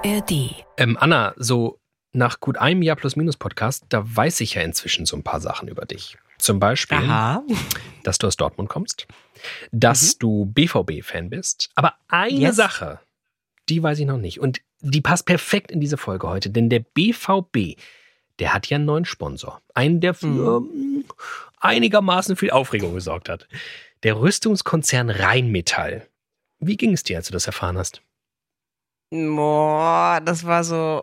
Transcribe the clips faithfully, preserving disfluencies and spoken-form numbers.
R D. Ähm, Anna, so nach gut einem Jahr Plus-Minus-Podcast, da weiß ich ja inzwischen so ein paar Sachen über dich. Zum Beispiel, Aha. dass du aus Dortmund kommst, dass mhm. du B V B-Fan bist. Aber eine Yes. Sache, die weiß ich noch nicht. Und die passt perfekt in diese Folge heute. Denn der B V B, der hat ja einen neuen Sponsor. Einen, der für mhm. einigermaßen viel Aufregung gesorgt hat. Der Rüstungskonzern Rheinmetall. Wie ging es dir, als du das erfahren hast? Boah, das war so...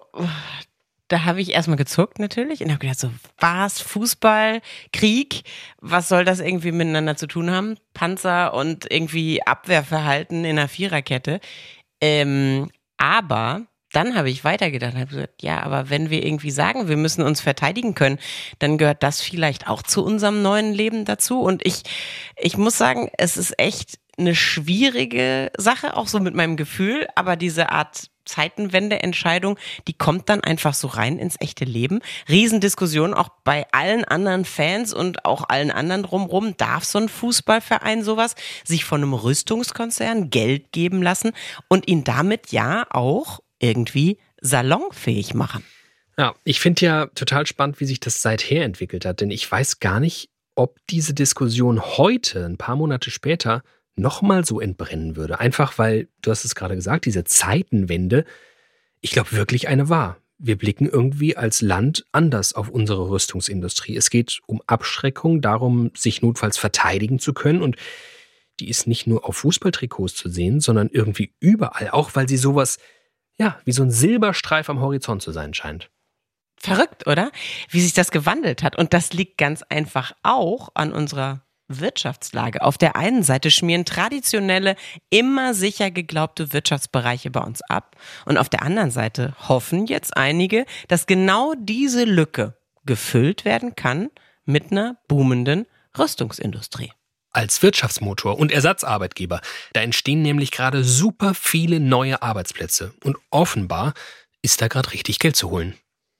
Da habe ich erstmal gezuckt natürlich und habe gedacht so, was, Fußball, Krieg, was soll das irgendwie miteinander zu tun haben? Panzer und irgendwie Abwehrverhalten in einer Viererkette. Ähm, aber dann habe ich weitergedacht und habe gesagt, ja, aber wenn wir irgendwie sagen, wir müssen uns verteidigen können, dann gehört das vielleicht auch zu unserem neuen Leben dazu. Und ich, ich muss sagen, es ist echt eine schwierige Sache, auch so mit meinem Gefühl, aber diese Art Zeitenwende-Entscheidung, die kommt dann einfach so rein ins echte Leben. Riesendiskussion auch bei allen anderen Fans und auch allen anderen drumherum. Darf so ein Fußballverein sowas sich von einem Rüstungskonzern Geld geben lassen und ihn damit ja auch irgendwie salonfähig machen? Ja, ich finde ja total spannend, wie sich das seither entwickelt hat, denn ich weiß gar nicht, ob diese Diskussion heute, ein paar Monate später, nochmal so entbrennen würde. Einfach weil, du hast es gerade gesagt, diese Zeitenwende, ich glaube wirklich eine war. Wir blicken irgendwie als Land anders auf unsere Rüstungsindustrie. Es geht um Abschreckung, darum, sich notfalls verteidigen zu können. Und die ist nicht nur auf Fußballtrikots zu sehen, sondern irgendwie überall. Auch weil sie sowas, ja, wie so ein Silberstreif am Horizont zu sein scheint. Verrückt, oder? Wie sich das gewandelt hat. Und das liegt ganz einfach auch an unserer Wirtschaftslage. Auf der einen Seite schmieren traditionelle, immer sicher geglaubte Wirtschaftsbereiche bei uns ab. Und auf der anderen Seite hoffen jetzt einige, dass genau diese Lücke gefüllt werden kann mit einer boomenden Rüstungsindustrie. Als Wirtschaftsmotor und Ersatzarbeitgeber, da entstehen nämlich gerade super viele neue Arbeitsplätze. Und offenbar ist da gerade richtig Geld zu holen.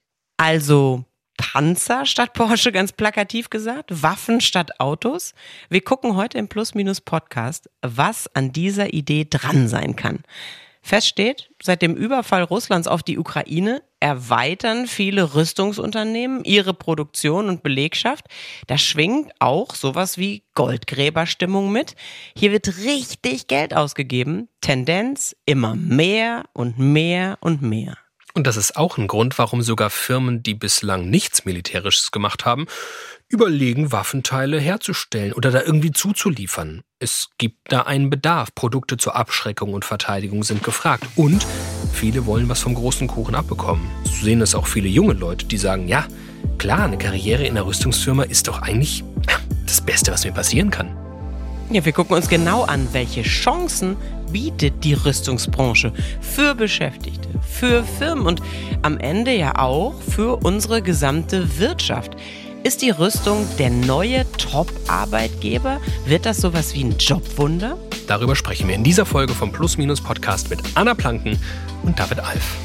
Also Panzer statt Porsche, ganz plakativ gesagt, Waffen statt Autos. Wir gucken heute im Plus-Minus-Podcast, was an dieser Idee dran sein kann. Fest steht, seit dem Überfall Russlands auf die Ukraine erweitern viele Rüstungsunternehmen ihre Produktion und Belegschaft. Da schwingt auch sowas wie Goldgräberstimmung mit. Hier wird richtig Geld ausgegeben. Tendenz immer mehr und mehr und mehr. Und das ist auch ein Grund, warum sogar Firmen, die bislang nichts Militärisches gemacht haben, überlegen, Waffenteile herzustellen oder da irgendwie zuzuliefern. Es gibt da einen Bedarf. Produkte zur Abschreckung und Verteidigung sind gefragt. Und viele wollen was vom großen Kuchen abbekommen. So sehen es auch viele junge Leute, die sagen, ja, klar, eine Karriere in einer Rüstungsfirma ist doch eigentlich das Beste, was mir passieren kann. Ja, wir gucken uns genau an, welche Chancen bietet die Rüstungsbranche für Beschäftigte, für Firmen und am Ende ja auch für unsere gesamte Wirtschaft. Ist die Rüstung der neue Top-Arbeitgeber? Wird das sowas wie ein Jobwunder? Darüber sprechen wir in dieser Folge vom Plus-Minus-Podcast mit Anna Planken und David Alf.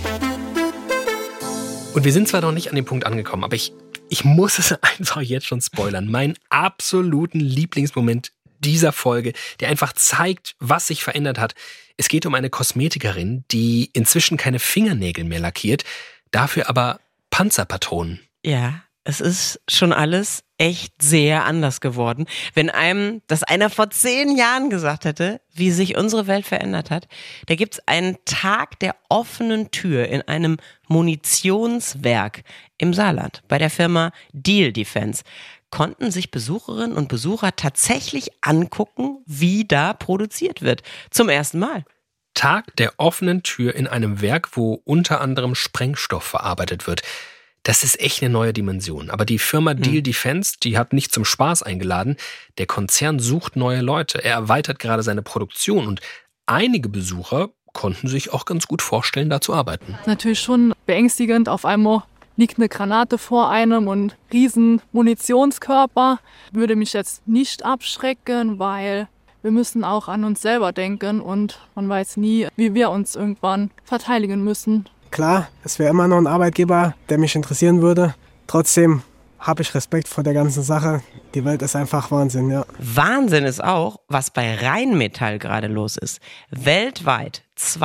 Und wir sind zwar noch nicht an dem Punkt angekommen, aber ich, ich muss es einfach jetzt schon spoilern. Meinen absoluten Lieblingsmoment dieser Folge, der einfach zeigt, was sich verändert hat. Es geht um eine Kosmetikerin, die inzwischen keine Fingernägel mehr lackiert, dafür aber Panzerpatronen. Ja, es ist schon alles echt sehr anders geworden. Wenn einem das einer vor zehn Jahren gesagt hätte, wie sich unsere Welt verändert hat, da gibt's einen Tag der offenen Tür in einem Munitionswerk im Saarland bei der Firma Diehl Defense. Konnten sich Besucherinnen und Besucher tatsächlich angucken, wie da produziert wird. Zum ersten Mal. Tag der offenen Tür in einem Werk, wo unter anderem Sprengstoff verarbeitet wird. Das ist echt eine neue Dimension. Aber die Firma hm. Diehl Defense, die hat nicht zum Spaß eingeladen. Der Konzern sucht neue Leute. Er erweitert gerade seine Produktion. Und einige Besucher konnten sich auch ganz gut vorstellen, da zu arbeiten. Natürlich schon beängstigend, auf einmal liegt eine Granate vor einem und riesen Munitionskörper. Würde mich jetzt nicht abschrecken, weil wir müssen auch an uns selber denken und man weiß nie, wie wir uns irgendwann verteidigen müssen. Klar, es wäre immer noch ein Arbeitgeber, der mich interessieren würde. Trotzdem habe ich Respekt vor der ganzen Sache. Die Welt ist einfach Wahnsinn, ja. Wahnsinn ist auch, was bei Rheinmetall gerade los ist. Weltweit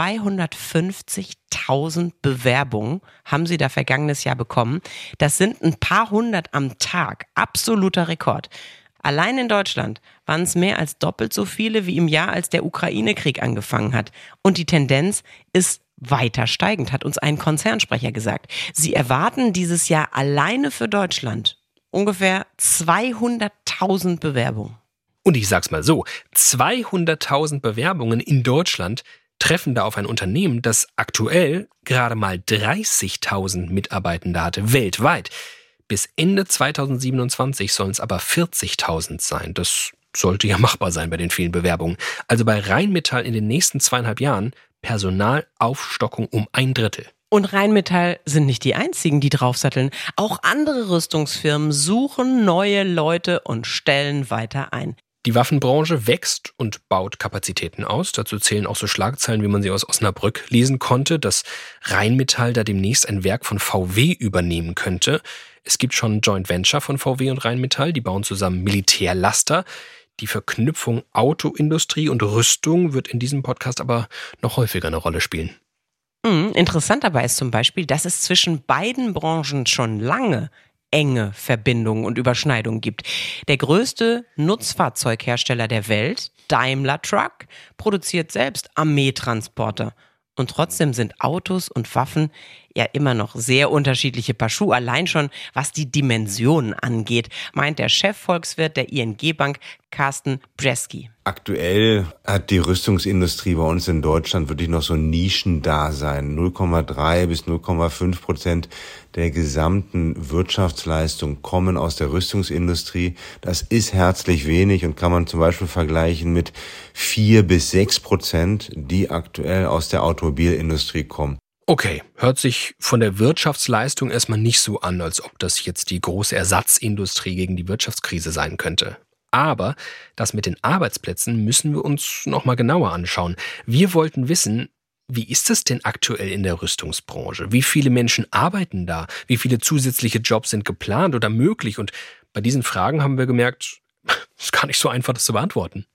zweihundertfünfzigtausend Bewerbungen haben sie da vergangenes Jahr bekommen. Das sind ein paar hundert am Tag. Absoluter Rekord. Allein in Deutschland waren es mehr als doppelt so viele wie im Jahr, als der Ukraine-Krieg angefangen hat. Und die Tendenz ist weiter steigend, hat uns ein Konzernsprecher gesagt. Sie erwarten dieses Jahr alleine für Deutschland ungefähr zweihunderttausend Bewerbungen. Und ich sag's mal so, zweihunderttausend Bewerbungen in Deutschland treffen da auf ein Unternehmen, das aktuell gerade mal dreißigtausend Mitarbeitende hatte, weltweit. Bis Ende zweitausendsiebenundzwanzig sollen es aber vierzigtausend sein. Das sollte ja machbar sein bei den vielen Bewerbungen. Also bei Rheinmetall in den nächsten zweieinhalb Jahren Personalaufstockung um ein Drittel. Und Rheinmetall sind nicht die einzigen, die draufsatteln. Auch andere Rüstungsfirmen suchen neue Leute und stellen weiter ein. Die Waffenbranche wächst und baut Kapazitäten aus. Dazu zählen auch so Schlagzeilen, wie man sie aus Osnabrück lesen konnte, dass Rheinmetall da demnächst ein Werk von V W übernehmen könnte. Es gibt schon ein Joint Venture von V W und Rheinmetall, die bauen zusammen Militärlaster. Die Verknüpfung Autoindustrie und Rüstung wird in diesem Podcast aber noch häufiger eine Rolle spielen. Mhm, interessant dabei ist zum Beispiel, dass es zwischen beiden Branchen schon lange enge Verbindungen und Überschneidungen gibt. Der größte Nutzfahrzeughersteller der Welt, Daimler Truck, produziert selbst Armeetransporter. Und trotzdem sind Autos und Waffen ja immer noch sehr unterschiedliche Paar Schuhe, allein schon was die Dimensionen angeht, meint der Chefvolkswirt der I N G-Bank, Carsten Bresky. Aktuell hat die Rüstungsindustrie bei uns in Deutschland wirklich noch so ein Nischendasein. null Komma drei bis null Komma fünf Prozent der gesamten Wirtschaftsleistung kommen aus der Rüstungsindustrie. Das ist herzlich wenig und kann man zum Beispiel vergleichen mit vier bis sechs Prozent, die aktuell aus der Automobilindustrie kommen. Okay, hört sich von der Wirtschaftsleistung erstmal nicht so an, als ob das jetzt die große Ersatzindustrie gegen die Wirtschaftskrise sein könnte. Aber das mit den Arbeitsplätzen müssen wir uns nochmal genauer anschauen. Wir wollten wissen, wie ist es denn aktuell in der Rüstungsbranche? Wie viele Menschen arbeiten da? Wie viele zusätzliche Jobs sind geplant oder möglich? Und bei diesen Fragen haben wir gemerkt, es ist gar nicht so einfach, das zu beantworten.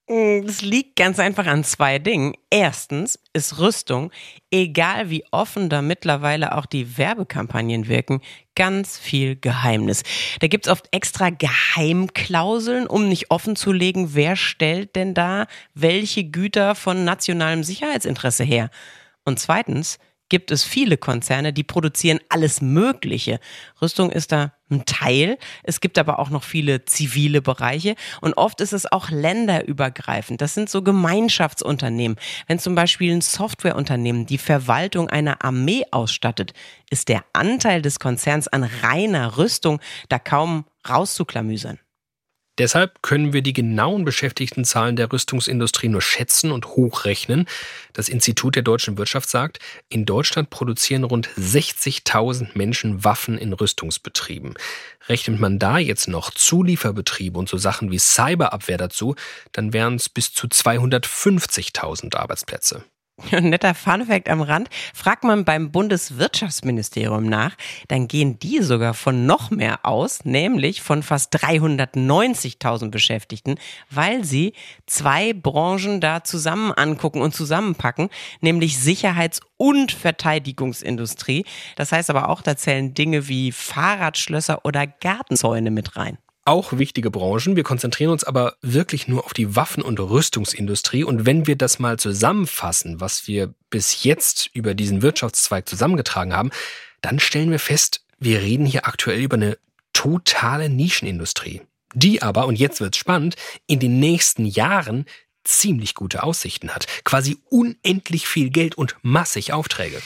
Das liegt ganz einfach an zwei Dingen. Erstens ist Rüstung, egal wie offen da mittlerweile auch die Werbekampagnen wirken, ganz viel Geheimnis. Da gibt's oft extra Geheimklauseln, um nicht offenzulegen, wer stellt denn da welche Güter von nationalem Sicherheitsinteresse her. Und zweitens gibt es viele Konzerne, die produzieren alles Mögliche. Rüstung ist da ein Teil. Es gibt aber auch noch viele zivile Bereiche und oft ist es auch länderübergreifend. Das sind so Gemeinschaftsunternehmen. Wenn zum Beispiel ein Softwareunternehmen die Verwaltung einer Armee ausstattet, ist der Anteil des Konzerns an reiner Rüstung da kaum rauszuklamüsern. Deshalb können wir die genauen Beschäftigtenzahlen der Rüstungsindustrie nur schätzen und hochrechnen. Das Institut der deutschen Wirtschaft sagt, in Deutschland produzieren rund sechzigtausend Menschen Waffen in Rüstungsbetrieben. Rechnet man da jetzt noch Zulieferbetriebe und so Sachen wie Cyberabwehr dazu, dann wären es bis zu zweihundertfünfzigtausend Arbeitsplätze. Ein netter Funfact am Rand, fragt man beim Bundeswirtschaftsministerium nach, dann gehen die sogar von noch mehr aus, nämlich von fast dreihundertneunzigtausend Beschäftigten, weil sie zwei Branchen da zusammen angucken und zusammenpacken, nämlich Sicherheits- und Verteidigungsindustrie. Das heißt aber auch, da zählen Dinge wie Fahrradschlösser oder Gartenzäune mit rein. Auch wichtige Branchen. Wir konzentrieren uns aber wirklich nur auf die Waffen- und Rüstungsindustrie. Und wenn wir das mal zusammenfassen, was wir bis jetzt über diesen Wirtschaftszweig zusammengetragen haben, dann stellen wir fest, wir reden hier aktuell über eine totale Nischenindustrie. Die aber, und jetzt wird's spannend, in den nächsten Jahren ziemlich gute Aussichten hat. Quasi unendlich viel Geld und massig Aufträge.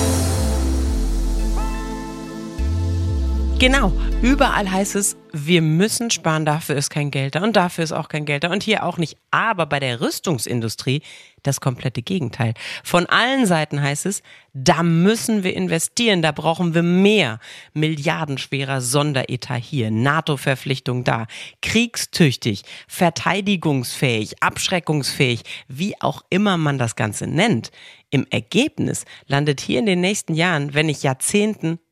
Genau, überall heißt es, wir müssen sparen, dafür ist kein Geld da und dafür ist auch kein Geld da und hier auch nicht. Aber bei der Rüstungsindustrie das komplette Gegenteil. Von allen Seiten heißt es, da müssen wir investieren, da brauchen wir mehr. Milliardenschwerer Sonderetat hier, NATO-Verpflichtung da, kriegstüchtig, verteidigungsfähig, abschreckungsfähig, wie auch immer man das Ganze nennt. Im Ergebnis landet hier in den nächsten Jahren, wenn nicht Jahrzehnten,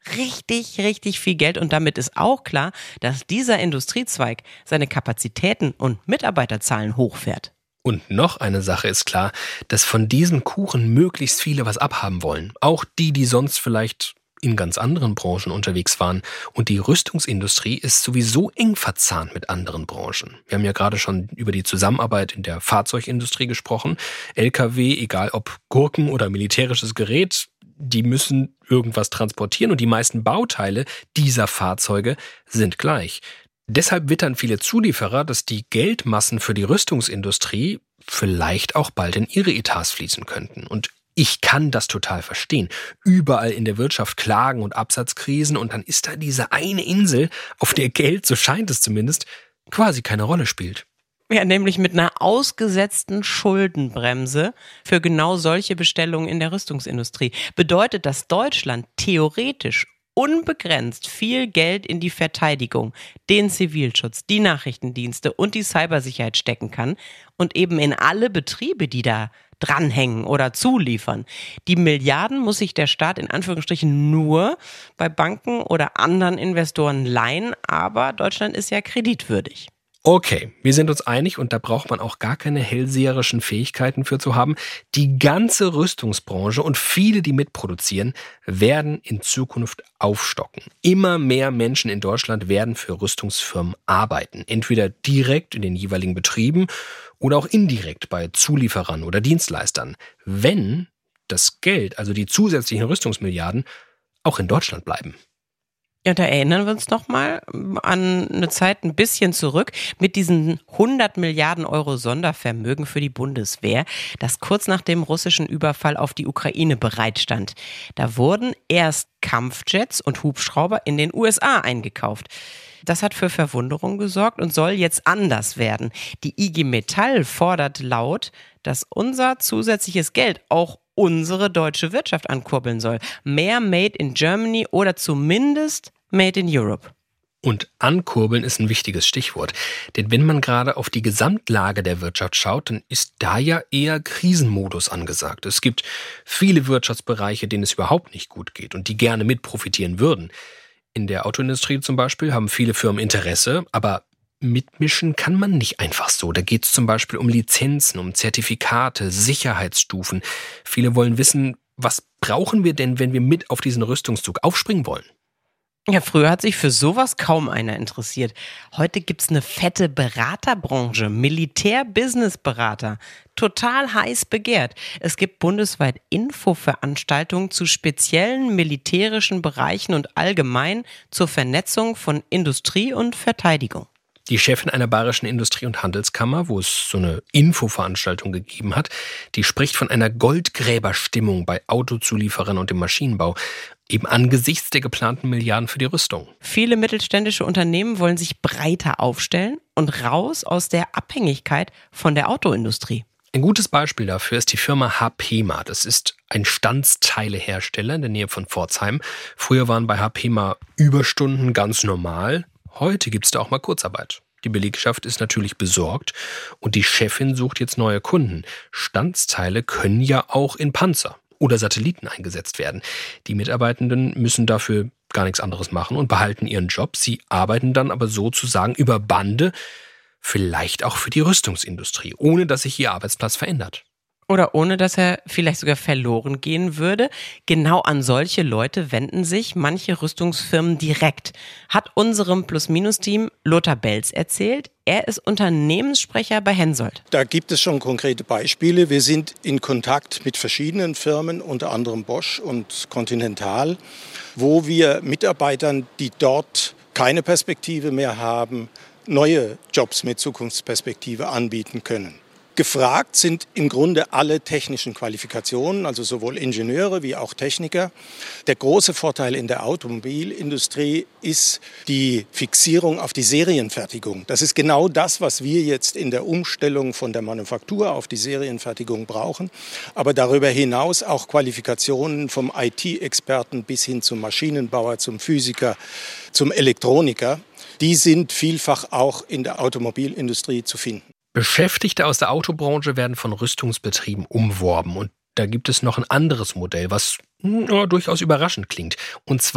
richtig, richtig viel Geld und damit ist auch klar, dass dieser Industriezweig seine Kapazitäten und Mitarbeiterzahlen hochfährt. Und noch eine Sache ist klar, dass von diesem Kuchen möglichst viele was abhaben wollen. Auch die, die sonst vielleicht in ganz anderen Branchen unterwegs waren. Und die Rüstungsindustrie ist sowieso eng verzahnt mit anderen Branchen. Wir haben ja gerade schon über die Zusammenarbeit in der Fahrzeugindustrie gesprochen. L K W, egal ob Gurken oder militärisches Gerät, die müssen irgendwas transportieren und die meisten Bauteile dieser Fahrzeuge sind gleich. Deshalb wittern viele Zulieferer, dass die Geldmassen für die Rüstungsindustrie vielleicht auch bald in ihre Etats fließen könnten. Und ich kann das total verstehen. Überall in der Wirtschaft Klagen und Absatzkrisen und dann ist da diese eine Insel, auf der Geld, so scheint es zumindest, quasi keine Rolle spielt. Ja, nämlich mit einer ausgesetzten Schuldenbremse für genau solche Bestellungen in der Rüstungsindustrie. Bedeutet, dass Deutschland theoretisch unbegrenzt viel Geld in die Verteidigung, den Zivilschutz, die Nachrichtendienste und die Cybersicherheit stecken kann und eben in alle Betriebe, die da dranhängen oder zuliefern. Die Milliarden muss sich der Staat in Anführungsstrichen nur bei Banken oder anderen Investoren leihen, aber Deutschland ist ja kreditwürdig. Okay, wir sind uns einig und da braucht man auch gar keine hellseherischen Fähigkeiten für zu haben. Die ganze Rüstungsbranche und viele, die mitproduzieren, werden in Zukunft aufstocken. Immer mehr Menschen in Deutschland werden für Rüstungsfirmen arbeiten. Entweder direkt in den jeweiligen Betrieben oder auch indirekt bei Zulieferern oder Dienstleistern. Wenn das Geld, also die zusätzlichen Rüstungsmilliarden, auch in Deutschland bleiben. Ja, da erinnern wir uns noch mal an eine Zeit ein bisschen zurück mit diesen hundert Milliarden Euro Sondervermögen für die Bundeswehr, das kurz nach dem russischen Überfall auf die Ukraine bereitstand. Da wurden erst Kampfjets und Hubschrauber in den U S A eingekauft. Das hat für Verwunderung gesorgt und soll jetzt anders werden. Die I G Metall fordert laut, dass unser zusätzliches Geld auch unsere deutsche Wirtschaft ankurbeln soll. Mehr Made in Germany oder zumindest Made in Europe. Und ankurbeln ist ein wichtiges Stichwort. Denn wenn man gerade auf die Gesamtlage der Wirtschaft schaut, dann ist da ja eher Krisenmodus angesagt. Es gibt viele Wirtschaftsbereiche, denen es überhaupt nicht gut geht und die gerne mit profitieren würden. In der Autoindustrie zum Beispiel haben viele Firmen Interesse, aber mitmischen kann man nicht einfach so. Da geht es zum Beispiel um Lizenzen, um Zertifikate, Sicherheitsstufen. Viele wollen wissen, was brauchen wir denn, wenn wir mit auf diesen Rüstungszug aufspringen wollen? Ja, früher hat sich für sowas kaum einer interessiert. Heute gibt's eine fette Beraterbranche, Militär-Business-Berater. Total heiß begehrt. Es gibt bundesweit Infoveranstaltungen zu speziellen militärischen Bereichen und allgemein zur Vernetzung von Industrie und Verteidigung. Die Chefin einer bayerischen Industrie- und Handelskammer, wo es so eine Infoveranstaltung gegeben hat, die spricht von einer Goldgräberstimmung bei Autozulieferern und dem Maschinenbau, eben angesichts der geplanten Milliarden für die Rüstung. Viele mittelständische Unternehmen wollen sich breiter aufstellen und raus aus der Abhängigkeit von der Autoindustrie. Ein gutes Beispiel dafür ist die Firma H P M A. Das ist ein Standsteilehersteller in der Nähe von Pforzheim. Früher waren bei H P M A Überstunden ganz normal. Heute gibt es da auch mal Kurzarbeit. Die Belegschaft ist natürlich besorgt und die Chefin sucht jetzt neue Kunden. Standsteile können ja auch in Panzer oder Satelliten eingesetzt werden. Die Mitarbeitenden müssen dafür gar nichts anderes machen und behalten ihren Job. Sie arbeiten dann aber sozusagen über Bande, vielleicht auch für die Rüstungsindustrie, ohne dass sich ihr Arbeitsplatz verändert. Oder ohne, dass er vielleicht sogar verloren gehen würde. Genau an solche Leute wenden sich manche Rüstungsfirmen direkt. Hat unserem Plus-Minus-Team Lothar Belz erzählt. Er ist Unternehmenssprecher bei Hensoldt. Da gibt es schon konkrete Beispiele. Wir sind in Kontakt mit verschiedenen Firmen, unter anderem Bosch und Continental, wo wir Mitarbeitern, die dort keine Perspektive mehr haben, neue Jobs mit Zukunftsperspektive anbieten können. Gefragt sind im Grunde alle technischen Qualifikationen, also sowohl Ingenieure wie auch Techniker. Der große Vorteil in der Automobilindustrie ist die Fixierung auf die Serienfertigung. Das ist genau das, was wir jetzt in der Umstellung von der Manufaktur auf die Serienfertigung brauchen. Aber darüber hinaus auch Qualifikationen vom I T-Experten bis hin zum Maschinenbauer, zum Physiker, zum Elektroniker. Die sind vielfach auch in der Automobilindustrie zu finden. Beschäftigte aus der Autobranche werden von Rüstungsbetrieben umworben. Und da gibt es noch ein anderes Modell, was ja, durchaus überraschend klingt. Und zwar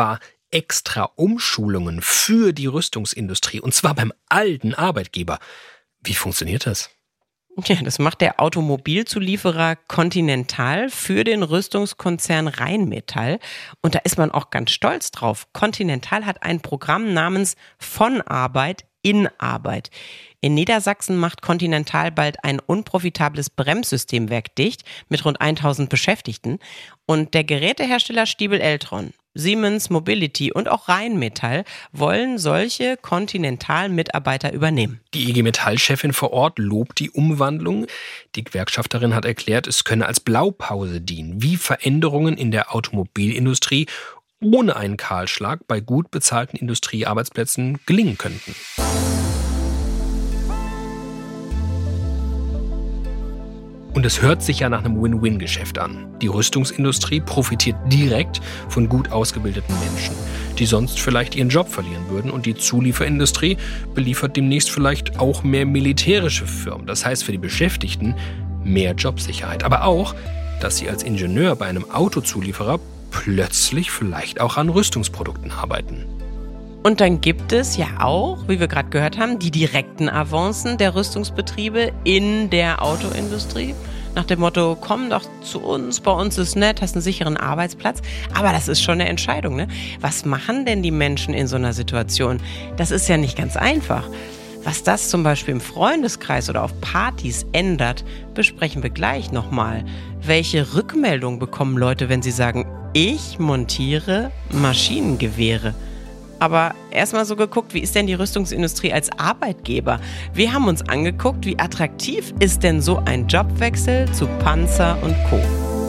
extra Umschulungen für die Rüstungsindustrie, und zwar beim alten Arbeitgeber. Wie funktioniert das? Ja, das macht der Automobilzulieferer Continental für den Rüstungskonzern Rheinmetall. Und da ist man auch ganz stolz drauf. Continental hat ein Programm namens Von Arbeit in Arbeit. In Niedersachsen macht Continental bald ein unprofitables Bremssystemwerk dicht mit rund tausend Beschäftigten. Und der Gerätehersteller Stiebel Eltron, Siemens Mobility und auch Rheinmetall wollen solche Continental-Mitarbeiter übernehmen. Die I G Metall-Chefin vor Ort lobt die Umwandlung. Die Gewerkschafterin hat erklärt, es könne als Blaupause dienen, wie Veränderungen in der Automobilindustrie ohne einen Kahlschlag bei gut bezahlten Industriearbeitsplätzen gelingen könnten. Und es hört sich ja nach einem Win-Win-Geschäft an. Die Rüstungsindustrie profitiert direkt von gut ausgebildeten Menschen, die sonst vielleicht ihren Job verlieren würden. Und die Zulieferindustrie beliefert demnächst vielleicht auch mehr militärische Firmen. Das heißt für die Beschäftigten mehr Jobsicherheit. Aber auch, dass sie als Ingenieur bei einem Autozulieferer plötzlich vielleicht auch an Rüstungsprodukten arbeiten. Und dann gibt es ja auch, wie wir gerade gehört haben, die direkten Avancen der Rüstungsbetriebe in der Autoindustrie. Nach dem Motto, komm doch zu uns, bei uns ist nett, hast einen sicheren Arbeitsplatz. Aber das ist schon eine Entscheidung, ne? Was machen denn die Menschen in so einer Situation? Das ist ja nicht ganz einfach. Was das zum Beispiel im Freundeskreis oder auf Partys ändert, besprechen wir gleich nochmal. Welche Rückmeldung bekommen Leute, wenn sie sagen, ich montiere Maschinengewehre? Aber erstmal so geguckt, wie ist denn die Rüstungsindustrie als Arbeitgeber? Wir haben uns angeguckt, wie attraktiv ist denn so ein Jobwechsel zu Panzer und Co.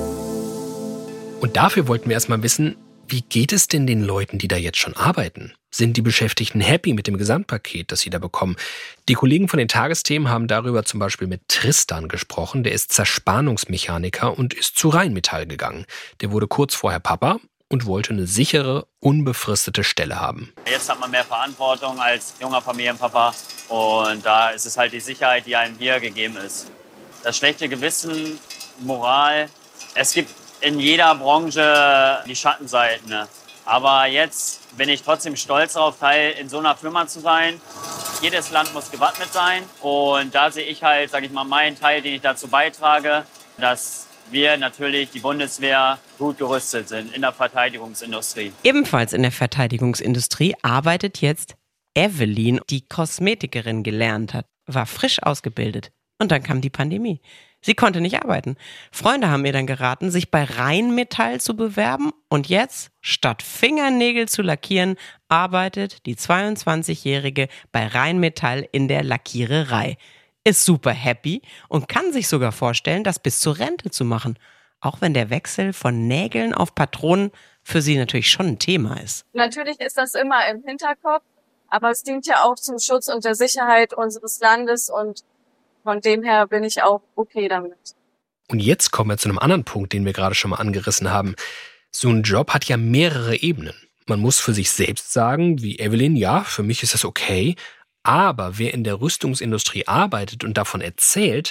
Und dafür wollten wir erstmal wissen, wie geht es denn den Leuten, die da jetzt schon arbeiten? Sind die Beschäftigten happy mit dem Gesamtpaket, das sie da bekommen? Die Kollegen von den Tagesthemen haben darüber zum Beispiel mit Tristan gesprochen. Der ist Zerspannungsmechaniker und ist zu Rheinmetall gegangen. Der wurde kurz vorher Papa und wollte eine sichere, unbefristete Stelle haben. Jetzt hat man mehr Verantwortung als junger Familienpapa und da ist es halt die Sicherheit, die einem hier gegeben ist. Das schlechte Gewissen, Moral, es gibt in jeder Branche die Schattenseiten. Aber jetzt bin ich trotzdem stolz darauf, Teil in so einer Firma zu sein. Jedes Land muss gewappnet sein und da sehe ich halt, sage ich mal, meinen Teil, den ich dazu beitrage, dass wir natürlich, die Bundeswehr, gut gerüstet sind in der Verteidigungsindustrie. Ebenfalls in der Verteidigungsindustrie arbeitet jetzt Evelyn, die Kosmetikerin gelernt hat, war frisch ausgebildet. Und dann kam die Pandemie. Sie konnte nicht arbeiten. Freunde haben ihr dann geraten, sich bei Rheinmetall zu bewerben. Und jetzt, statt Fingernägel zu lackieren, arbeitet die zweiundzwanzigjährige bei Rheinmetall in der Lackiererei. Ist super happy und kann sich sogar vorstellen, das bis zur Rente zu machen. Auch wenn der Wechsel von Nägeln auf Patronen für sie natürlich schon ein Thema ist. Natürlich ist das immer im Hinterkopf, aber es dient ja auch zum Schutz und der Sicherheit unseres Landes und von dem her bin ich auch okay damit. Und jetzt kommen wir zu einem anderen Punkt, den wir gerade schon mal angerissen haben. So ein Job hat ja mehrere Ebenen. Man muss für sich selbst sagen, wie Evelyn, ja, für mich ist das okay. Aber wer in der Rüstungsindustrie arbeitet und davon erzählt,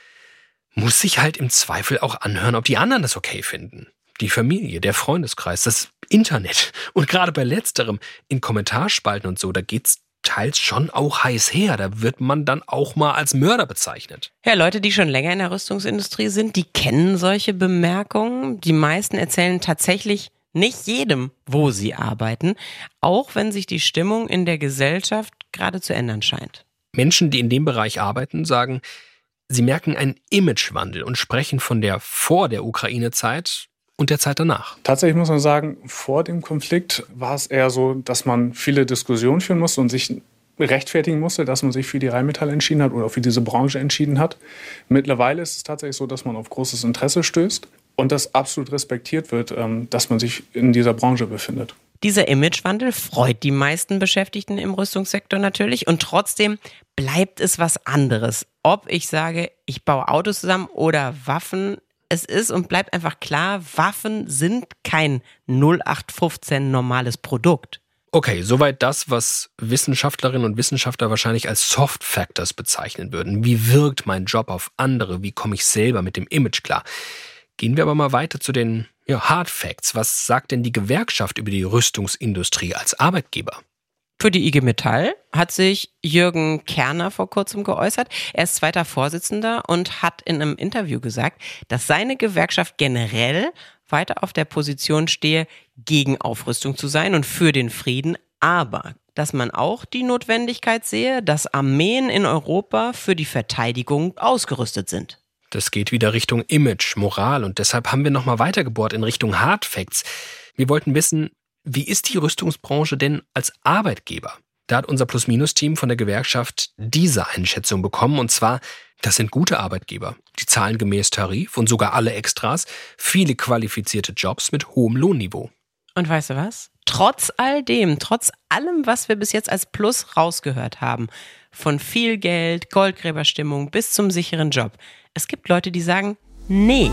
muss sich halt im Zweifel auch anhören, ob die anderen das okay finden. Die Familie, der Freundeskreis, das Internet. Und gerade bei letzterem, in Kommentarspalten und so, da geht's teils schon auch heiß her. Da wird man dann auch mal als Mörder bezeichnet. Ja, Leute, die schon länger in der Rüstungsindustrie sind, die kennen solche Bemerkungen. Die meisten erzählen tatsächlich nicht jedem, wo sie arbeiten, auch wenn sich die Stimmung in der Gesellschaft gerade zu ändern scheint. Menschen, die in dem Bereich arbeiten, sagen, sie merken einen Imagewandel und sprechen von der vor der Ukraine-Zeit und der Zeit danach. Tatsächlich muss man sagen, vor dem Konflikt war es eher so, dass man viele Diskussionen führen musste und sich rechtfertigen musste, dass man sich für die Rheinmetall entschieden hat oder für diese Branche entschieden hat. Mittlerweile ist es tatsächlich so, dass man auf großes Interesse stößt und das absolut respektiert wird, dass man sich in dieser Branche befindet. Dieser Imagewandel freut die meisten Beschäftigten im Rüstungssektor natürlich und trotzdem bleibt es was anderes. Ob ich sage, ich baue Autos zusammen oder Waffen, es ist und bleibt einfach klar, Waffen sind kein null acht fünfzehn normales Produkt. Okay, soweit das, was Wissenschaftlerinnen und Wissenschaftler wahrscheinlich als Soft Factors bezeichnen würden. Wie wirkt mein Job auf andere? Wie komme ich selber mit dem Image klar? Gehen wir aber mal weiter zu den ja, Hard Facts. Was sagt denn die Gewerkschaft über die Rüstungsindustrie als Arbeitgeber? Für die I G Metall hat sich Jürgen Kerner vor kurzem geäußert. Er ist zweiter Vorsitzender und hat in einem Interview gesagt, dass seine Gewerkschaft generell weiter auf der Position stehe, gegen Aufrüstung zu sein und für den Frieden, aber dass man auch die Notwendigkeit sehe, dass Armeen in Europa für die Verteidigung ausgerüstet sind. Das geht wieder Richtung Image, Moral und deshalb haben wir nochmal weitergebohrt in Richtung Hard Facts. Wir wollten wissen, wie ist die Rüstungsbranche denn als Arbeitgeber? Da hat unser Plus-Minus-Team von der Gewerkschaft diese Einschätzung bekommen und zwar, das sind gute Arbeitgeber. Die zahlen gemäß Tarif und sogar alle Extras, viele qualifizierte Jobs mit hohem Lohnniveau. Und weißt du was? Trotz all dem, trotz allem, was wir bis jetzt als Plus rausgehört haben, von viel Geld, Goldgräberstimmung bis zum sicheren Job, es gibt Leute, die sagen, nee.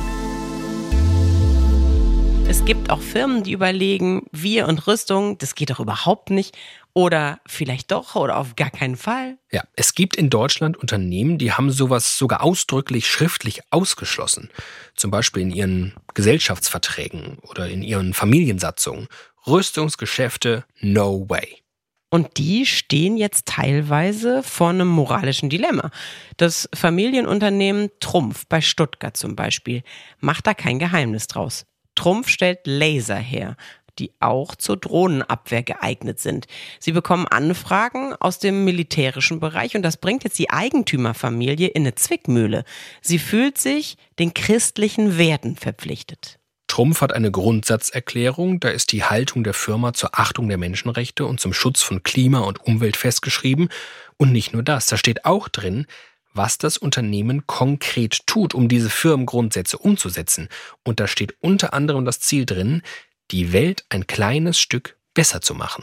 Es gibt auch Firmen, die überlegen, wir und Rüstung, das geht doch überhaupt nicht. Oder vielleicht doch oder auf gar keinen Fall. Ja, es gibt in Deutschland Unternehmen, die haben sowas sogar ausdrücklich schriftlich ausgeschlossen. Zum Beispiel in ihren Gesellschaftsverträgen oder in ihren Familiensatzungen. Rüstungsgeschäfte, no way. Und die stehen jetzt teilweise vor einem moralischen Dilemma. Das Familienunternehmen Trumpf bei Stuttgart zum Beispiel macht da kein Geheimnis draus. Trumpf stellt Laser her, die auch zur Drohnenabwehr geeignet sind. Sie bekommen Anfragen aus dem militärischen Bereich und das bringt jetzt die Eigentümerfamilie in eine Zwickmühle. Sie fühlt sich den christlichen Werten verpflichtet. Trumpf hat eine Grundsatzerklärung, da ist die Haltung der Firma zur Achtung der Menschenrechte und zum Schutz von Klima und Umwelt festgeschrieben. Und nicht nur das, da steht auch drin, was das Unternehmen konkret tut, um diese Firmengrundsätze umzusetzen. Und da steht unter anderem das Ziel drin, die Welt ein kleines Stück besser zu machen.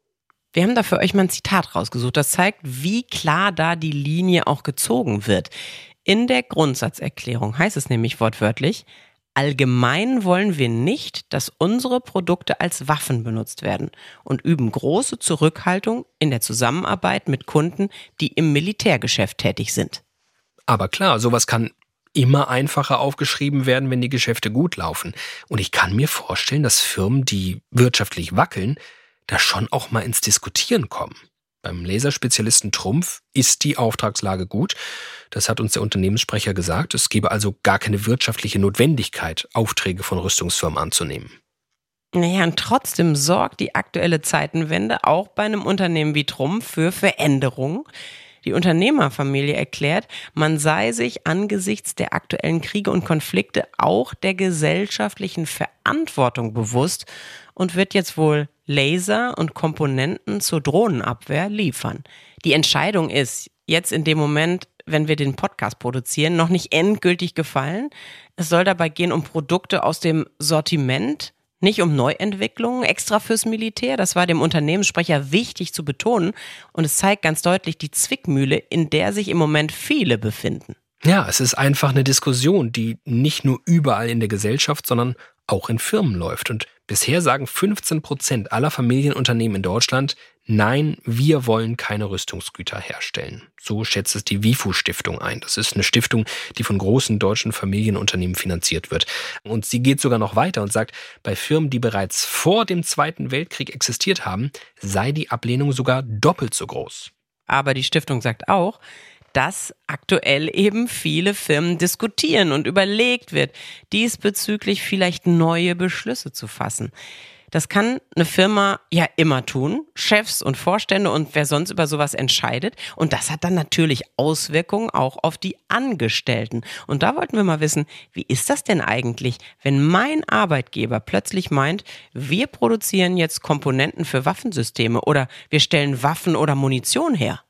Wir haben da für euch mal ein Zitat rausgesucht, das zeigt, wie klar da die Linie auch gezogen wird. In der Grundsatzerklärung heißt es nämlich wortwörtlich, allgemein wollen wir nicht, dass unsere Produkte als Waffen benutzt werden und üben große Zurückhaltung in der Zusammenarbeit mit Kunden, die im Militärgeschäft tätig sind. Aber klar, sowas kann immer einfacher aufgeschrieben werden, wenn die Geschäfte gut laufen. Und ich kann mir vorstellen, dass Firmen, die wirtschaftlich wackeln, da schon auch mal ins Diskutieren kommen. Beim Laserspezialisten Trumpf ist die Auftragslage gut. Das hat uns der Unternehmenssprecher gesagt. Es gebe also gar keine wirtschaftliche Notwendigkeit, Aufträge von Rüstungsfirmen anzunehmen. Naja, und trotzdem sorgt die aktuelle Zeitenwende auch bei einem Unternehmen wie Trumpf für Veränderungen. Die Unternehmerfamilie erklärt, man sei sich angesichts der aktuellen Kriege und Konflikte auch der gesellschaftlichen Verantwortung bewusst und wird jetzt wohl Laser und Komponenten zur Drohnenabwehr liefern. Die Entscheidung ist jetzt in dem Moment, wenn wir den Podcast produzieren, noch nicht endgültig gefallen. Es soll dabei gehen um Produkte aus dem Sortiment, nicht um Neuentwicklungen extra fürs Militär. Das war dem Unternehmenssprecher wichtig zu betonen. Und es zeigt ganz deutlich die Zwickmühle, in der sich im Moment viele befinden. Ja, es ist einfach eine Diskussion, die nicht nur überall in der Gesellschaft, sondern auch in Firmen läuft. Und bisher sagen fünfzehn Prozent aller Familienunternehmen in Deutschland, nein, wir wollen keine Rüstungsgüter herstellen. So schätzt es die W I F U-Stiftung ein. Das ist eine Stiftung, die von großen deutschen Familienunternehmen finanziert wird. Und sie geht sogar noch weiter und sagt, bei Firmen, die bereits vor dem Zweiten Weltkrieg existiert haben, sei die Ablehnung sogar doppelt so groß. Aber die Stiftung sagt auch, dass aktuell eben viele Firmen diskutieren und überlegt wird, diesbezüglich vielleicht neue Beschlüsse zu fassen. Das kann eine Firma ja immer tun, Chefs und Vorstände und wer sonst über sowas entscheidet. Und das hat dann natürlich Auswirkungen auch auf die Angestellten. Und da wollten wir mal wissen, wie ist das denn eigentlich, wenn mein Arbeitgeber plötzlich meint, wir produzieren jetzt Komponenten für Waffensysteme oder wir stellen Waffen oder Munition her?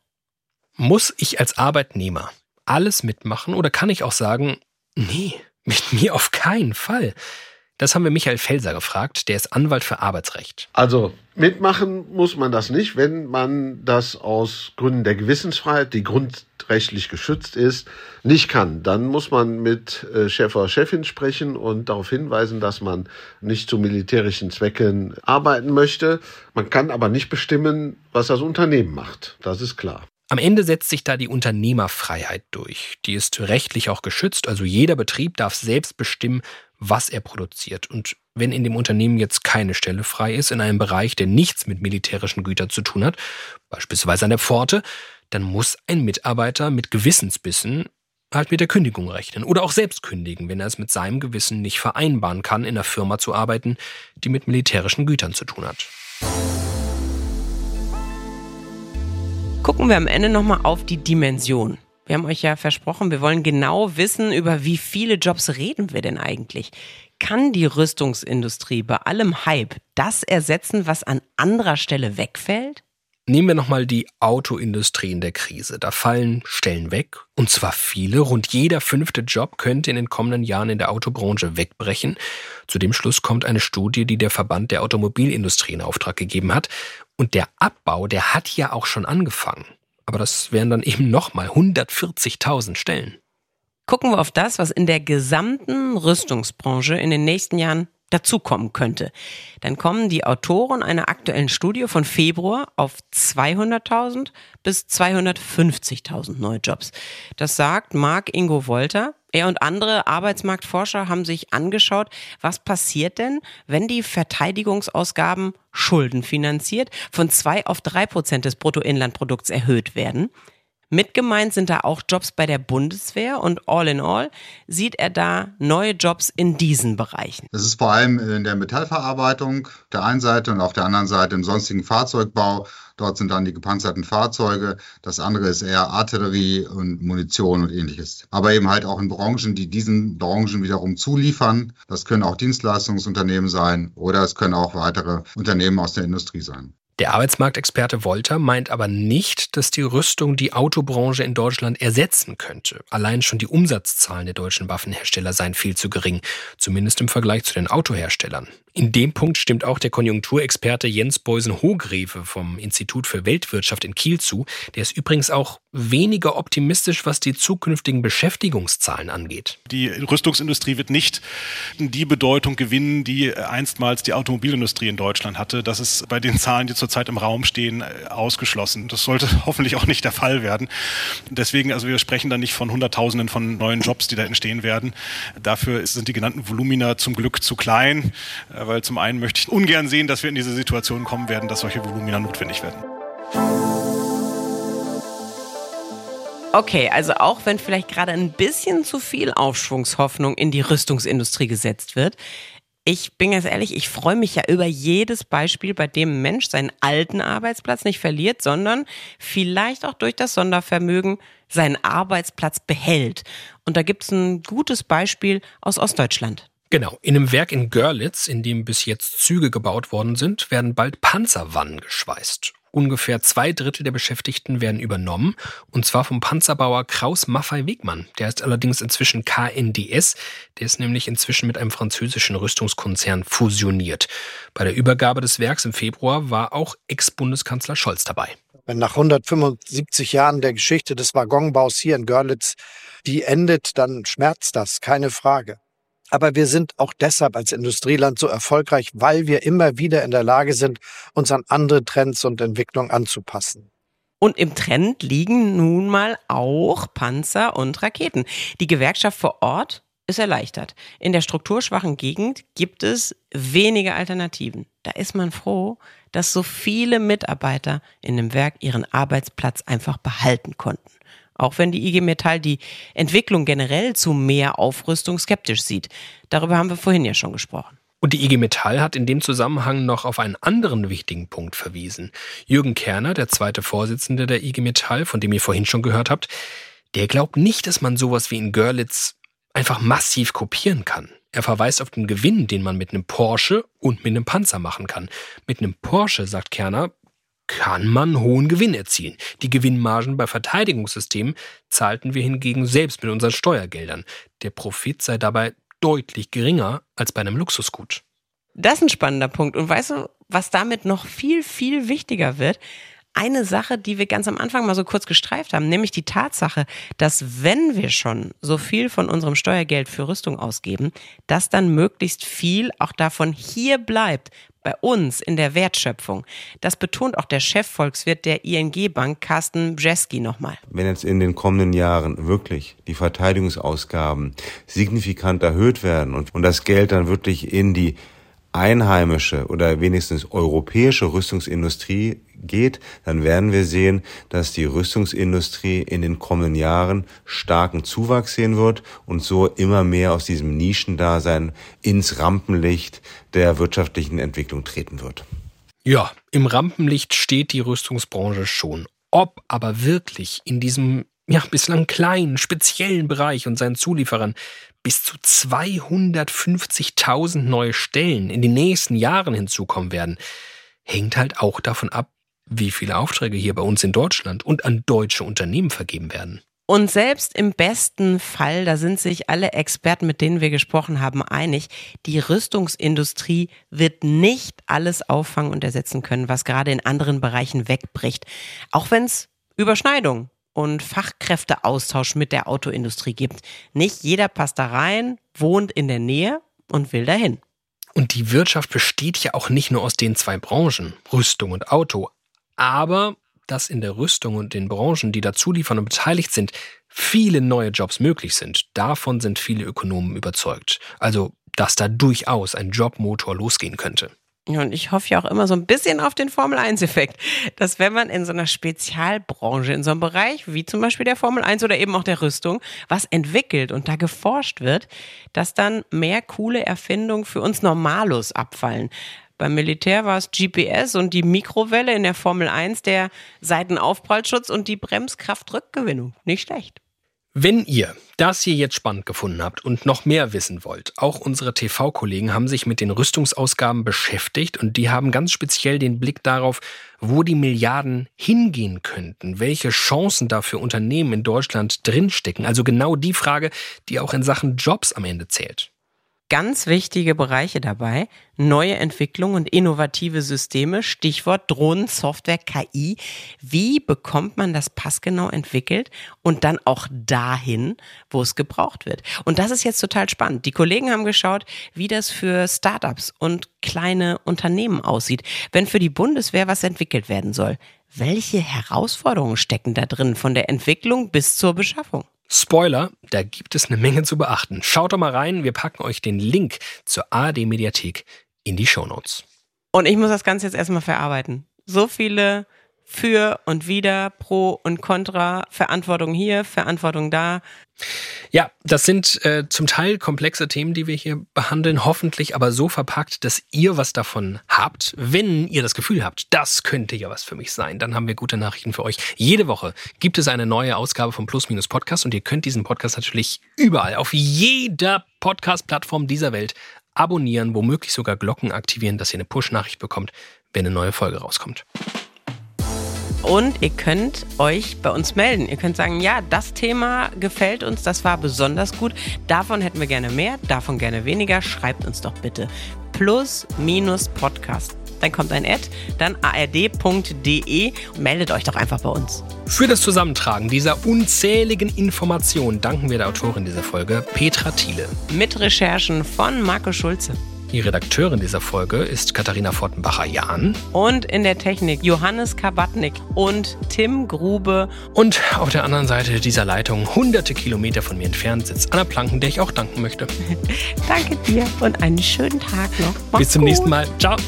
Muss ich als Arbeitnehmer alles mitmachen oder kann ich auch sagen, nee, mit mir auf keinen Fall? Das haben wir Michael Felser gefragt, der ist Anwalt für Arbeitsrecht. Also mitmachen muss man das nicht, wenn man das aus Gründen der Gewissensfreiheit, die grundrechtlich geschützt ist, nicht kann. Dann muss man mit Chef oder Chefin sprechen und darauf hinweisen, dass man nicht zu militärischen Zwecken arbeiten möchte. Man kann aber nicht bestimmen, was das Unternehmen macht. Das ist klar. Am Ende setzt sich da die Unternehmerfreiheit durch. Die ist rechtlich auch geschützt, also jeder Betrieb darf selbst bestimmen, was er produziert. Und wenn in dem Unternehmen jetzt keine Stelle frei ist, in einem Bereich, der nichts mit militärischen Gütern zu tun hat, beispielsweise an der Pforte, dann muss ein Mitarbeiter mit Gewissensbissen halt mit der Kündigung rechnen oder auch selbst kündigen, wenn er es mit seinem Gewissen nicht vereinbaren kann, in einer Firma zu arbeiten, die mit militärischen Gütern zu tun hat. Gucken wir am Ende nochmal auf die Dimension. Wir haben euch ja versprochen, wir wollen genau wissen, über wie viele Jobs reden wir denn eigentlich. Kann die Rüstungsindustrie bei allem Hype das ersetzen, was an anderer Stelle wegfällt? Nehmen wir nochmal die Autoindustrie in der Krise. Da fallen Stellen weg, und zwar viele. Rund jeder fünfte Job könnte in den kommenden Jahren in der Autobranche wegbrechen. Zu dem Schluss kommt eine Studie, die der Verband der Automobilindustrie in Auftrag gegeben hat. Und der Abbau, der hat ja auch schon angefangen. Aber das wären dann eben nochmal hundertvierzigtausend Stellen. Gucken wir auf das, was in der gesamten Rüstungsbranche in den nächsten Jahren dazukommen könnte. Dann kommen die Autoren einer aktuellen Studie von Februar auf zweihunderttausend bis zweihundertfünfzigtausend neue Jobs. Das sagt Marc Ingo Wolter. Er und andere Arbeitsmarktforscher haben sich angeschaut, was passiert denn, wenn die Verteidigungsausgaben schuldenfinanziert von zwei auf drei Prozent des Bruttoinlandprodukts erhöht werden. Mitgemeint sind da auch Jobs bei der Bundeswehr und all in all sieht er da neue Jobs in diesen Bereichen. Das ist vor allem in der Metallverarbeitung der einen Seite und auf der anderen Seite im sonstigen Fahrzeugbau. Dort sind dann die gepanzerten Fahrzeuge. Das andere ist eher Artillerie und Munition und ähnliches. Aber eben halt auch in Branchen, die diesen Branchen wiederum zuliefern. Das können auch Dienstleistungsunternehmen sein oder es können auch weitere Unternehmen aus der Industrie sein. Der Arbeitsmarktexperte Wolter meint aber nicht, dass die Rüstung die Autobranche in Deutschland ersetzen könnte. Allein schon die Umsatzzahlen der deutschen Waffenhersteller seien viel zu gering, zumindest im Vergleich zu den Autoherstellern. In dem Punkt stimmt auch der Konjunkturexperte Jens Beusen-Hohgreve vom Institut für Weltwirtschaft in Kiel zu. Der ist übrigens auch weniger optimistisch, was die zukünftigen Beschäftigungszahlen angeht. Die Rüstungsindustrie wird nicht die Bedeutung gewinnen, die einstmals die Automobilindustrie in Deutschland hatte. Das ist bei den Zahlen, die zurzeit im Raum stehen, ausgeschlossen. Das sollte hoffentlich auch nicht der Fall werden. Deswegen, also wir sprechen da nicht von Hunderttausenden von neuen Jobs, die da entstehen werden. Dafür sind die genannten Volumina zum Glück zu klein, weil zum einen möchte ich ungern sehen, dass wir in diese Situation kommen werden, dass solche Volumina notwendig werden. Okay, also auch wenn vielleicht gerade ein bisschen zu viel Aufschwungshoffnung in die Rüstungsindustrie gesetzt wird, ich bin ganz ehrlich, ich freue mich ja über jedes Beispiel, bei dem ein Mensch seinen alten Arbeitsplatz nicht verliert, sondern vielleicht auch durch das Sondervermögen seinen Arbeitsplatz behält. Und da gibt es ein gutes Beispiel aus Ostdeutschland. Genau, in einem Werk in Görlitz, in dem bis jetzt Züge gebaut worden sind, werden bald Panzerwannen geschweißt. Ungefähr zwei Drittel der Beschäftigten werden übernommen, und zwar vom Panzerbauer Kraus Maffei Wegmann. Der ist allerdings inzwischen K N D S, der ist nämlich inzwischen mit einem französischen Rüstungskonzern fusioniert. Bei der Übergabe des Werks im Februar war auch Ex-Bundeskanzler Scholz dabei. Wenn nach hundertfünfundsiebzig Jahren der Geschichte des Waggonbaus hier in Görlitz die endet, dann schmerzt das, keine Frage. Aber wir sind auch deshalb als Industrieland so erfolgreich, weil wir immer wieder in der Lage sind, uns an andere Trends und Entwicklungen anzupassen. Und im Trend liegen nun mal auch Panzer und Raketen. Die Gewerkschaft vor Ort ist erleichtert. In der strukturschwachen Gegend gibt es wenige Alternativen. Da ist man froh, dass so viele Mitarbeiter in dem Werk ihren Arbeitsplatz einfach behalten konnten. Auch wenn die I G Metall die Entwicklung generell zu mehr Aufrüstung skeptisch sieht. Darüber haben wir vorhin ja schon gesprochen. Und die I G Metall hat in dem Zusammenhang noch auf einen anderen wichtigen Punkt verwiesen. Jürgen Kerner, der zweite Vorsitzende der I G Metall, von dem ihr vorhin schon gehört habt, der glaubt nicht, dass man sowas wie in Görlitz einfach massiv kopieren kann. Er verweist auf den Gewinn, den man mit einem Porsche und mit einem Panzer machen kann. Mit einem Porsche, sagt Kerner, kann man hohen Gewinn erzielen. Die Gewinnmargen bei Verteidigungssystemen zahlten wir hingegen selbst mit unseren Steuergeldern. Der Profit sei dabei deutlich geringer als bei einem Luxusgut. Das ist ein spannender Punkt. Und weißt du, was damit noch viel, viel wichtiger wird? Eine Sache, die wir ganz am Anfang mal so kurz gestreift haben, nämlich die Tatsache, dass wenn wir schon so viel von unserem Steuergeld für Rüstung ausgeben, dass dann möglichst viel auch davon hier bleibt, bei uns in der Wertschöpfung. Das betont auch der Chefvolkswirt der I N G-Bank, Carsten Brzeski, nochmal. Wenn jetzt in den kommenden Jahren wirklich die Verteidigungsausgaben signifikant erhöht werden und, und das Geld dann wirklich in die einheimische oder wenigstens europäische Rüstungsindustrie geht, dann werden wir sehen, dass die Rüstungsindustrie in den kommenden Jahren starken Zuwachs sehen wird und so immer mehr aus diesem Nischendasein ins Rampenlicht der wirtschaftlichen Entwicklung treten wird. Ja, im Rampenlicht steht die Rüstungsbranche schon. Ob aber wirklich in diesem ja, bislang kleinen, speziellen Bereich und seinen Zulieferern bis zu zweihundertfünfzigtausend neue Stellen in den nächsten Jahren hinzukommen werden, hängt halt auch davon ab, wie viele Aufträge hier bei uns in Deutschland und an deutsche Unternehmen vergeben werden. Und selbst im besten Fall, da sind sich alle Experten, mit denen wir gesprochen haben, einig, die Rüstungsindustrie wird nicht alles auffangen und ersetzen können, was gerade in anderen Bereichen wegbricht. Auch wenn es Überschneidungen und Fachkräfteaustausch mit der Autoindustrie gibt. Nicht jeder passt da rein, wohnt in der Nähe und will dahin. Und die Wirtschaft besteht ja auch nicht nur aus den zwei Branchen, Rüstung und Auto. Aber dass in der Rüstung und den Branchen, die dazu liefern und beteiligt sind, viele neue Jobs möglich sind. Davon sind viele Ökonomen überzeugt. Also, dass da durchaus ein Jobmotor losgehen könnte. Und ich hoffe ja auch immer so ein bisschen auf den Formel eins Effekt, dass wenn man in so einer Spezialbranche, in so einem Bereich, wie zum Beispiel der Formel eins oder eben auch der Rüstung, was entwickelt und da geforscht wird, dass dann mehr coole Erfindungen für uns Normalos abfallen. Beim Militär war es G P S und die Mikrowelle, in der Formel eins der Seitenaufprallschutz und die Bremskraftrückgewinnung. Nicht schlecht. Wenn ihr das hier jetzt spannend gefunden habt und noch mehr wissen wollt, auch unsere T V-Kollegen haben sich mit den Rüstungsausgaben beschäftigt und die haben ganz speziell den Blick darauf, wo die Milliarden hingehen könnten, welche Chancen da für Unternehmen in Deutschland drinstecken. Also genau die Frage, die auch in Sachen Jobs am Ende zählt. Ganz wichtige Bereiche dabei, neue Entwicklung und innovative Systeme, Stichwort Drohnen, Software, K I. Wie bekommt man das passgenau entwickelt und dann auch dahin, wo es gebraucht wird? Und das ist jetzt total spannend. Die Kollegen haben geschaut, wie das für Startups und kleine Unternehmen aussieht, wenn für die Bundeswehr was entwickelt werden soll. Welche Herausforderungen stecken da drin, von der Entwicklung bis zur Beschaffung? Spoiler, da gibt es eine Menge zu beachten. Schaut doch mal rein, wir packen euch den Link zur A R D-Mediathek in die Shownotes. Und ich muss das Ganze jetzt erstmal verarbeiten. So viele für und wider, pro und contra, Verantwortung hier, Verantwortung da. Ja, das sind äh, zum Teil komplexe Themen, die wir hier behandeln, hoffentlich aber so verpackt, dass ihr was davon habt. Wenn ihr das Gefühl habt, das könnte ja was für mich sein, dann haben wir gute Nachrichten für euch. Jede Woche gibt es eine neue Ausgabe vom Plus Minus Podcast und ihr könnt diesen Podcast natürlich überall, auf jeder Podcast-Plattform dieser Welt abonnieren, womöglich sogar Glocken aktivieren, dass ihr eine Push-Nachricht bekommt, wenn eine neue Folge rauskommt. Und ihr könnt euch bei uns melden. Ihr könnt sagen, ja, das Thema gefällt uns, das war besonders gut. Davon hätten wir gerne mehr, davon gerne weniger. Schreibt uns doch bitte. Plus minus Podcast. Dann kommt ein Ad, dann a r d punkt d e und meldet euch doch einfach bei uns. Für das Zusammentragen dieser unzähligen Informationen danken wir der Autorin dieser Folge, Petra Thiele. Mit Recherchen von Marco Schulze. Die Redakteurin dieser Folge ist Katharina Fortenbacher-Jahn. Und in der Technik Johannes Kabatnik und Tim Grube. Und auf der anderen Seite dieser Leitung, hunderte Kilometer von mir entfernt, sitzt Anna Planken, der ich auch danken möchte. Danke dir und einen schönen Tag noch. Mach's Bis zum gut. nächsten Mal. Ciao.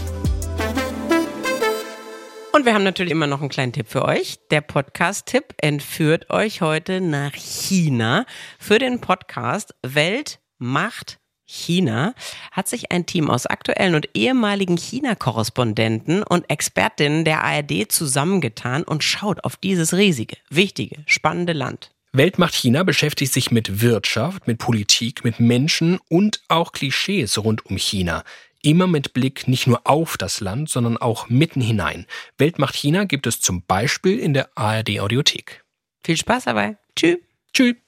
Und wir haben natürlich immer noch einen kleinen Tipp für euch. Der Podcast-Tipp entführt euch heute nach China. Für den Podcast Welt macht China hat sich ein Team aus aktuellen und ehemaligen China-Korrespondenten und Expertinnen der A R D zusammengetan und schaut auf dieses riesige, wichtige, spannende Land. Welt macht China beschäftigt sich mit Wirtschaft, mit Politik, mit Menschen und auch Klischees rund um China. Immer mit Blick nicht nur auf das Land, sondern auch mitten hinein. Welt macht China gibt es zum Beispiel in der A R D-Audiothek. Viel Spaß dabei. Tschüss. Tschüss.